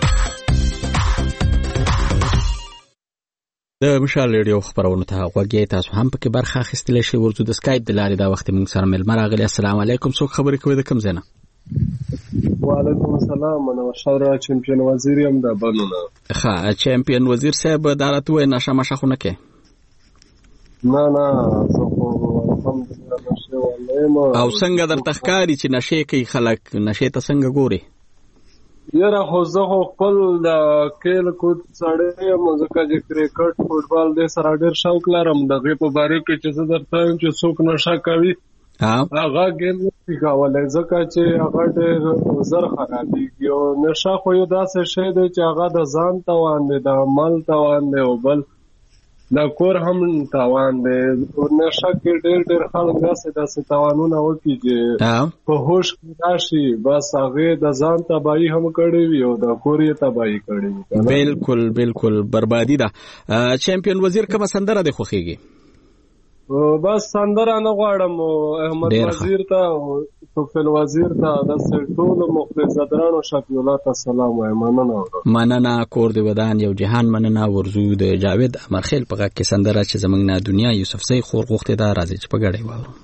د مشال ریډیو خبرونو ته غوږی تاسو هم پکې برخه اخیستلی شئ. ورته د سکایپ د لارې دا وخت موږ سره مېلمه راغلی. السلام علیکم. څوک خبرې کوي د کوم ځای نه؟ وعلیکم السلام. انا مشال چمپیون وزیر یم د بنونه. ښه چمپیون وزیر صاحب دا راته وایي نشه مشه خو نه کوې؟ نه زه خو الحمدلله نشې والا یم. او څنګه درته ښکاري چې نشې کوي خلک؟ نشې ته څنګه ګورې؟ یاره خو زه خو خپل د کیل کوټ سړی یم ځکه چې کرکټ فوټبال دې سره ډېر شوق لرم. د هغې په باره کې چې زه درته وایم چې څوک نشه کوي هغه ګیم نشي کولی ځکه چې هغه ډېر زر خرابېږي. او نشه خو یو داسې شی دی چې هغه د ځان توان دی، د عمل توان دی، او بل د کور هم توان دی. نشه کې ډېر خلک داسې توانونه وکړي چې په هوش کې راشي بس هغې د ځان تباهي هم کړې وي او د کور یې تباهي کړې وي. بالکل بربادي ده. چمپیون وزیر کومه سندره دې خوښېږي؟ بس سندره نه غواړم. احمد وزیر ته او توفیل وزیر ته داسې ټولو مخلصدرانو شفیعالله ته سلام وایم. مننه. کور د ودان یو جهان مننه. ورزو د جاوید امرخیل په غږ کې سندره چې زموږ نه دنیا یوسفزۍ خور غوښتې ده. راځي چې په ګډه یې واورو.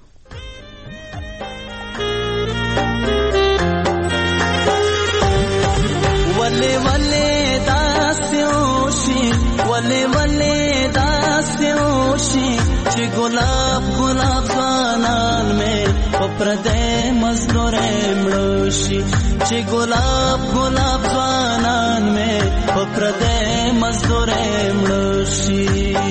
ولې داسې وشي ولې داسې وشي چې ګلاب ځوانان مې په پردی مزدورۍ مړه شي چې ګلاب ځوانان مې په پردی مزدورۍ مړه شي.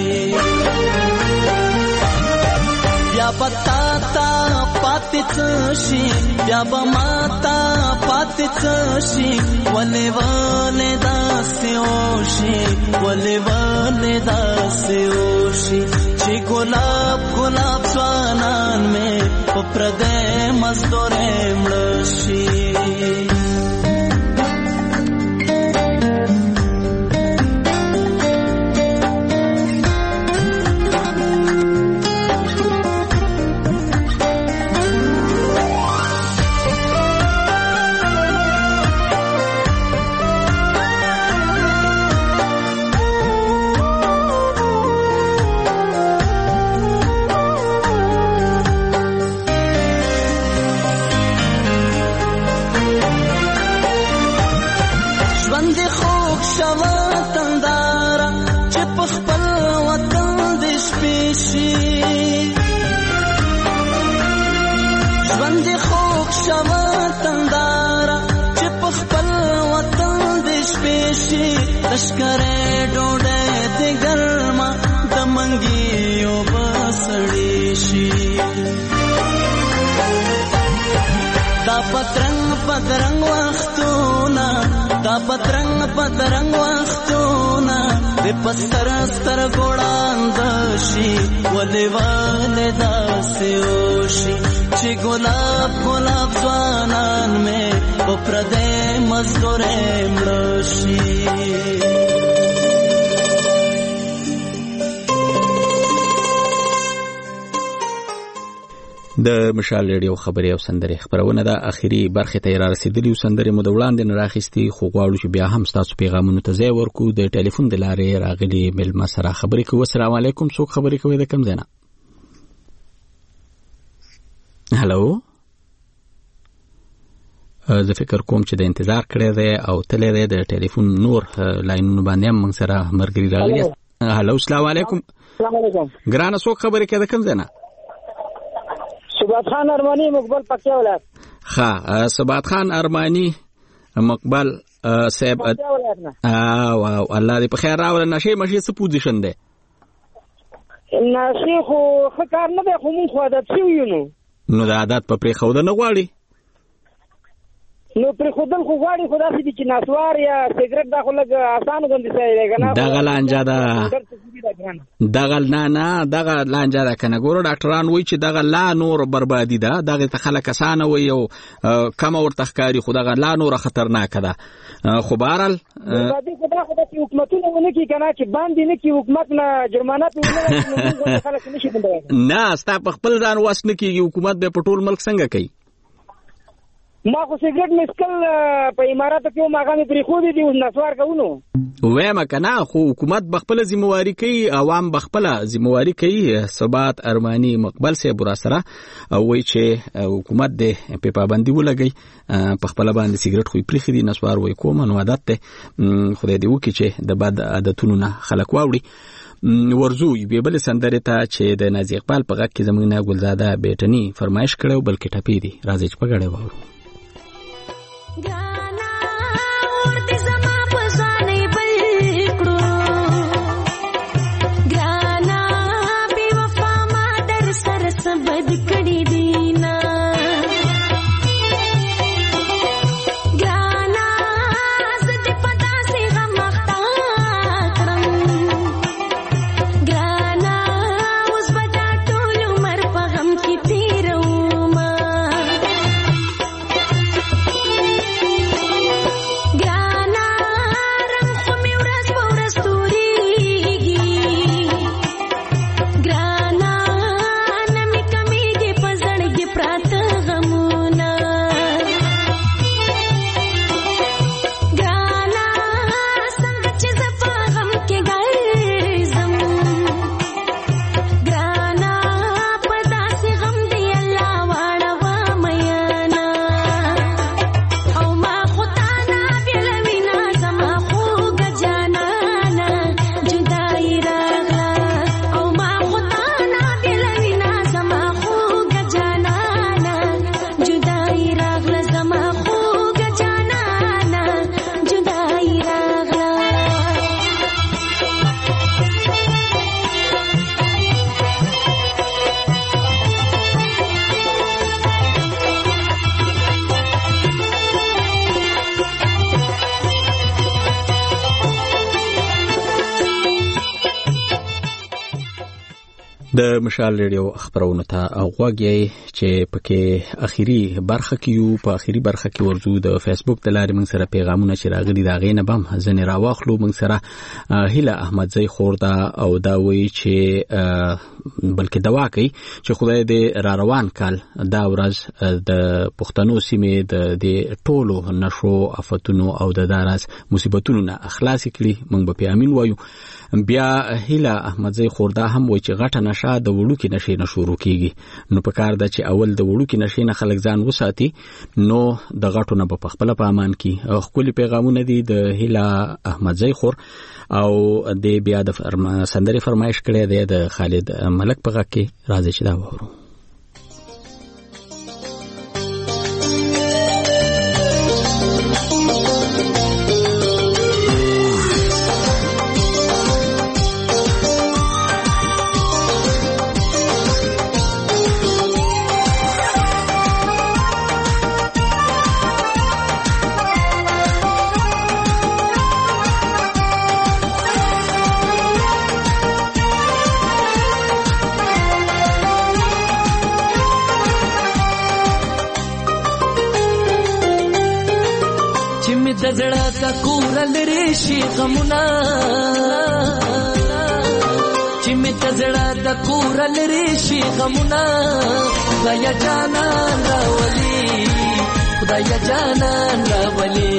بیا به تا پاتې څه شي بیا به ما تا پاتې څه شي ولې داسې وشي ولې داسې وشي چې ګلاب ځوانان مې په پردی مزدورۍ مړه شي. لشکره ډوډۍ د ګرمه د منګیو بسړې شي دا پترنګ وختونه د پستر ستر ګوړاند شي ولې داسې وشي چې ګلاب ګلاب ځوانان مې په پردې مزدورې مړه شي. د مشال ریډیو خبري او سندري خبرونه د اخیری برخه ته را رسیدلی سندري مو د وړاندې نه راخستي خو غواړو چې بیا هم تاسو پیغامونه ته ځای ورکو. د ټلیفون د لارې راغلي ملما سره خبرې کوو. السلام علیکم. څوک خبرې کوي د کوم ځای نه؟ هالو، زه فکر کوم چې د انتظار کړی دی او تللی دی د ټلیفون نور لاینونو باندې هم موږ سره ملګري راغلي. هالو، السلام علیکم. السلام علیکم ګرانه، څوک خبرې کوي د کوم ځای نه؟ ثبات خان ارمانی مقبل پکیا ولایت. ها، ثبات خان ارمانی مقبل صاحب. واو، الله دې په خیر راوړي. نشي مشي څه پوزیشن دی؟ نشي خو خکار نه دی، خو مونږ خو عادت شویو نو د عادت په پرې خوده نه غواړي. نو پر خودل خو غواړي خدا سي چې ناسوار یا سیګریټ دا خو لګ آسان غوندي ځای دی کنه. دغه لانجه ده، دغه نه دغه لانجه ده کنه. ګورو ډاکټران وایي چې دغه لا نور بربادي ده، دغه ته خلک اسانه وي او کم ورته ښکاري، خو دغه لا نور خطرناک ده. خو بهرحال بربادي خدا چې حکومتونه ونه کی کنه چې باندې نه کی حکومت نه جرمانه پیولای خلک نشي بندوي. نه، ستا په خپل ځان واس نه کیږي، حکومت به په ټول ملک څنګه کوي؟ ما خو سیګریټ مسکل په اماراتو کې ماغه مې پرې خو دي اوس نسوار کوونو وایم کنه. خو حکومت بخپل ذمہواری کوي، عوام بخپل ذمہواری کوي. ثبات ارمانی مقبل سے برا سره وایي چې حکومت دې په پابندي ولګي، په خپل باندې سیګریټ خو پرې خدي نسوار وای کوم نو عادت ته خدای دې وکړي چې د بد عادتونو نه خلک واوړي. ورزو یو بل سندره ته چې د نازي اقبال په غږ کې زموږ نه ګلزاده بیٹنی فرمایش کړو بلکې ټپی دي. راځي چې په غړې وو ګانا ورته زما په ځانې بلکړو ګانا بي وفا ما در سر سبد کړي دینا ګانا زت پتا سي غم اخترم ګانا اوس بدا ټول عمر په غم کې تیرو د مشال ریډیو خبرونه ته غوږی چې پکې اخیری برخه کې یو. په اخیری برخه کې ورزو د فیسبوک د لارې موږ سره پیغامونه چې راغلي دا غینه بم ځنې راواخلو. موږ سره هیله احمدزی خوردا او دا وی چې بلکې دوا کوي چې خدای دې را روان کال دا ورځ د پښتنو سیمې د ټولو نشو افتونو او د داراز مصیبتونو نه اخلاص کړي. موږ به امین وایو. بیا هیله احمدزی خوردا هم وایي چې غټه نشه د وړو کې نشي نه شروع کیږي، نو په کار ده چې اول د وړو کې نشي نه خلک ځان وساتي، نو د غټو نه په خپل په امان کې. خپل پیغامونه دي د هیله احمدزی خور او د بیا د سندري فرمایش کړي دی د خالد ملک په غږ کې. راځي چې دا وورو. تزړه د کور لري شي غمونه چې می تزړه د کور لري شي غمونه خدای جانان راولي خدای جانان راولي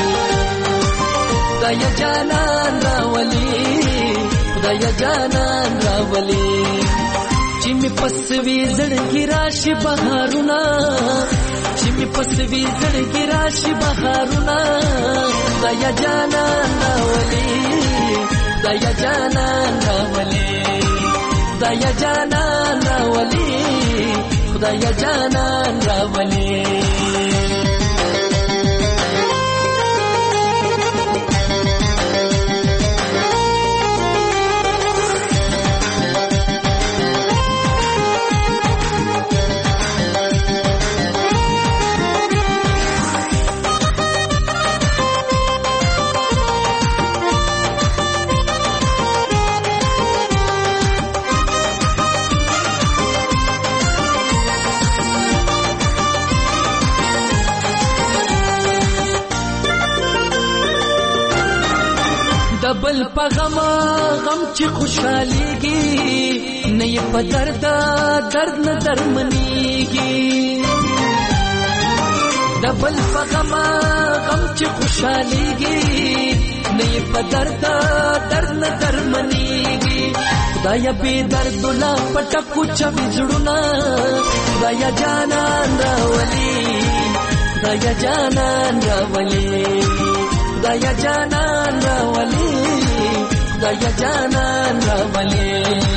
خدای جانان راولي خدای جانان راولي چې می پسوي زړګي راشي بهارونه چې می پسوي زړګي راشي بهارونه خدای جانان راولي خدای جانان راولي خدای جانان راولي خدای جانان راولي دبل په غم چې خوشاليږي نه یې په درد نه درمنيږي دبل په غم چې خوشاليږي نه یې په درد نه درمنيږي خدای به درد لا پټکو چوي جوړونه خدای جانان راولي خدای جانان راولي خدای جانان راولي خدای جانان راولي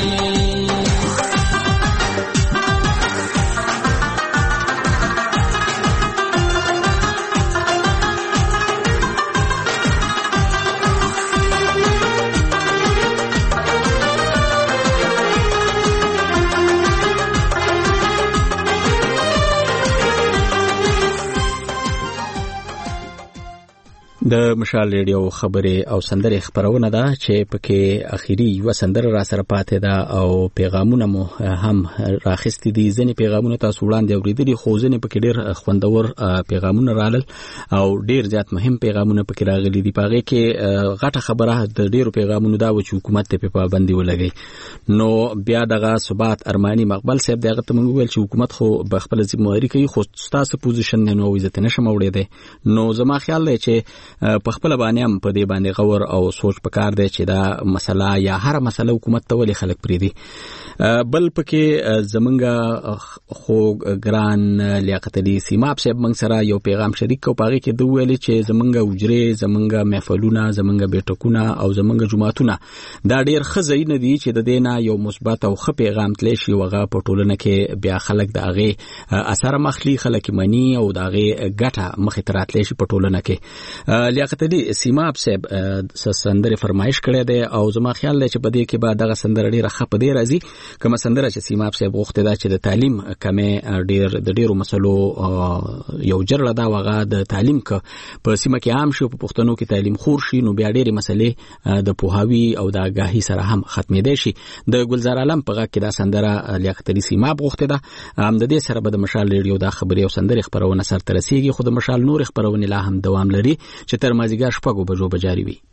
د مشال ریډیو خبرې او سندرې خبرونه ده چې پکې اخیری یو سندره را سره پاتې ده او پیغامونه مو هم راخستې دي ځنې پیغامونه تاسو وړاندې اوریدلي خو ځنې پکې ډېر خوندور پیغامونه رالل او ډېر زیات مهم پیغامونه پکې راغلي دي پاغه کې غټه خبره د ډېرو پیغامونو دا و چې حکومت ته پابندي ولګي نو بیا دغه ثبات ارمانی مقبل صاحب دغه ته موږ ویل چې حکومت خو بخپل ذمہواری کوي خو تاسو پوزیشن نه نو عزت نشم اوریدل نو زما خیال دی چې په خپل باندې هم په دې باندې غور او سوچ پکار دی چې دا مسله یا هر مسله حکومت ته ولې خلک پریدي بل پکې زمونږ خو ګران لیاقت علي سیماب صاحب موږ سره یو پیغام شریک کو پاره کې دوه ویلي چې زمونږ وجره زمونږ محفلونه زمونږ بیٹکونه او زمونږ جمعهتونه دا ډیر خزای نه دي چې د دینه یو مثبت او ښه پیغام تل شي وغه په ټولنه کې بیا خلک د هغه اثر مخلي خلک منی او د هغه ګټه مخې تراتل شي په ټولنه کې لیاقت علي سیماب صاحب سندره فرمایش کړی دی او زما خیال دی چې په دې کې به دغه سندره ډیره ښه په دې راځي کوم سندره چې سیماب صاحب غوښته دا چې د تعلیم کمه ډیرو مسلو یو جرړه دا وغه د تعلیم ک په سیمه کې عام شو په پښتنو کې تعلیم خور شي نو بیا ډیره مسلې د پوهاوی او د آگاهی سره هم ختمې دي شي د ګلزار عالم په غږ کې دا سندره لیاقت علي سیماب غوښته ده هم د دې سره به د مشال ریډیو دا خبري او سندره خبرونه سره ترسيږي خو د مشال نور خبرونه لا هم دوام لري چې تر مازیګر شپږو بجو به جاری وي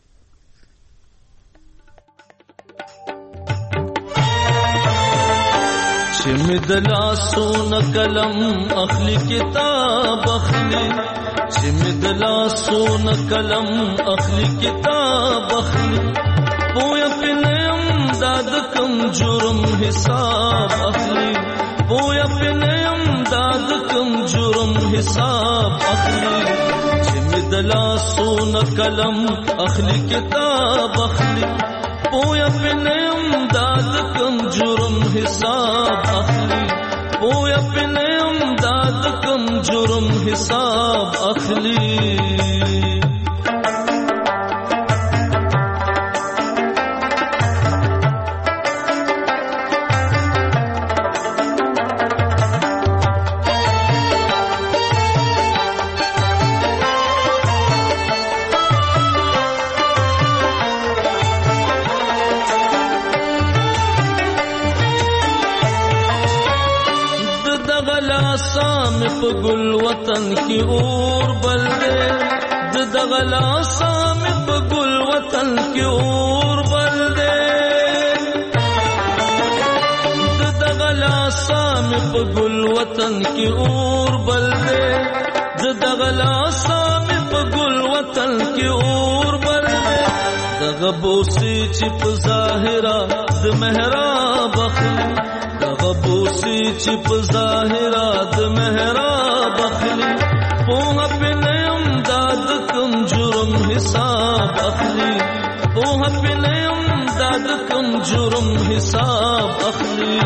چې مدلا سون قلم اخلي کتاب اخلي چې مدلا سون قلم اخلي کتاب اخلي پویا پنم داد کم جرم حساب اخلي پویا پنم داد کم جرم حساب اخلي چې مدلا سون قلم اخلي کتاب اخلي پویا پنم داد کم جرم حساب اخلي پویا پنم داد کم جرم حساب اخلي په ګل وطن کې اور بل دې د دغلا سام په ګل وطن کې اور بل دے دغلا سام په ګل وطن کې اور بل دے دغلا سام په ګل وطن کې اور بل دے دغه بوسي چې په ظاهرا د محراب اخلي دغه بوسي چې په ظاهرا د محراب اخلي پوها پنیم داد کم جرم حساب اخلی پوها پنیم داد کم جرم حساب اخلی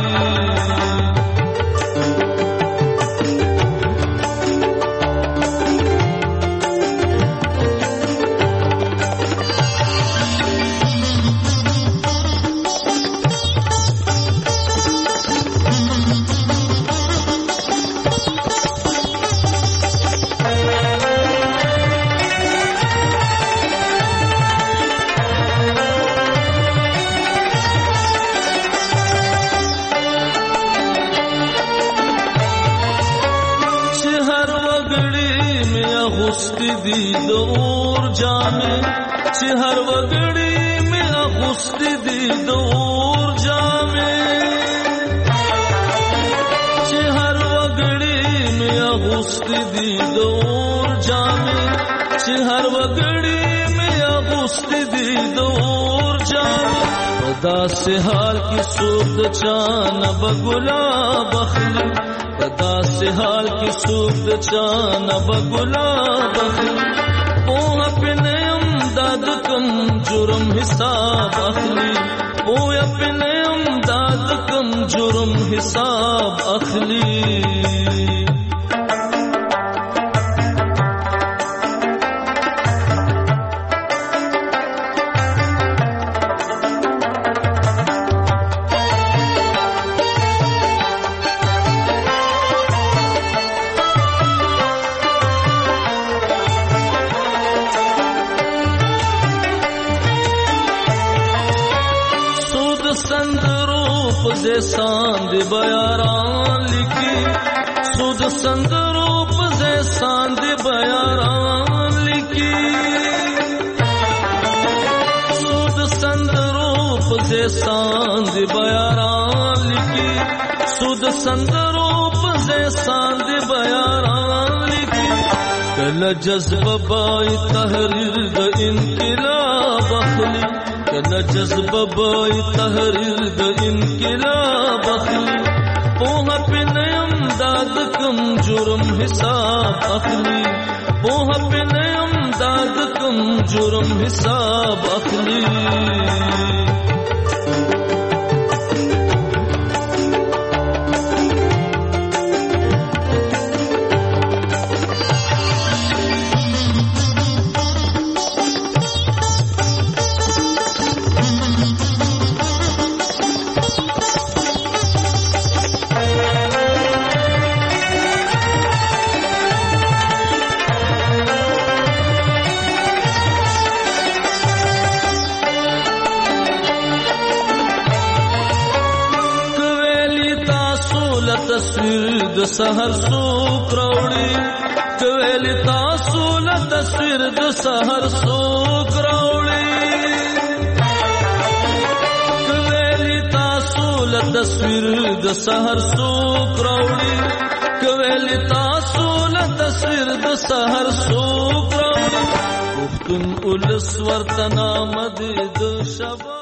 دی دور جامے چې هر وګړي مې اغوست دی دور جامے چې هر وګړي مې اغوست دی دور جامے چې هر وګړي مې اغوست دی دور جامے پدا سے حال کی سود چان بګلاب اخلي پدا سے حال کی سود چان بګلاب اخلي پوها پنیم داد کم جرم حساب اخلی پویا پنیم داد کم جرم حساب اخلی ساند بیاران لکی سود سندروپ زی ساند بیاران لکی سود سندروپ زی ساند بیاران لکی سود سندروپ زی ساند بیاران لکی کل جذب بائی تحریر دا انقلاب اخلی کل جذب بائی تحریر دا انقلاب اخلی پوها پنیم داد کم جرم حساب اخلی پوها پنیم داد کم جرم حساب اخلی تصویر د سحر سوک راوړي کویل تاسو له تصویر د سحر سوک راوړي کویل تاسو له تصویر د سحر سوک راوړي کویل تاسو له تصویر د سحر سوک راوړي پښتون ولس ورته نام د شبا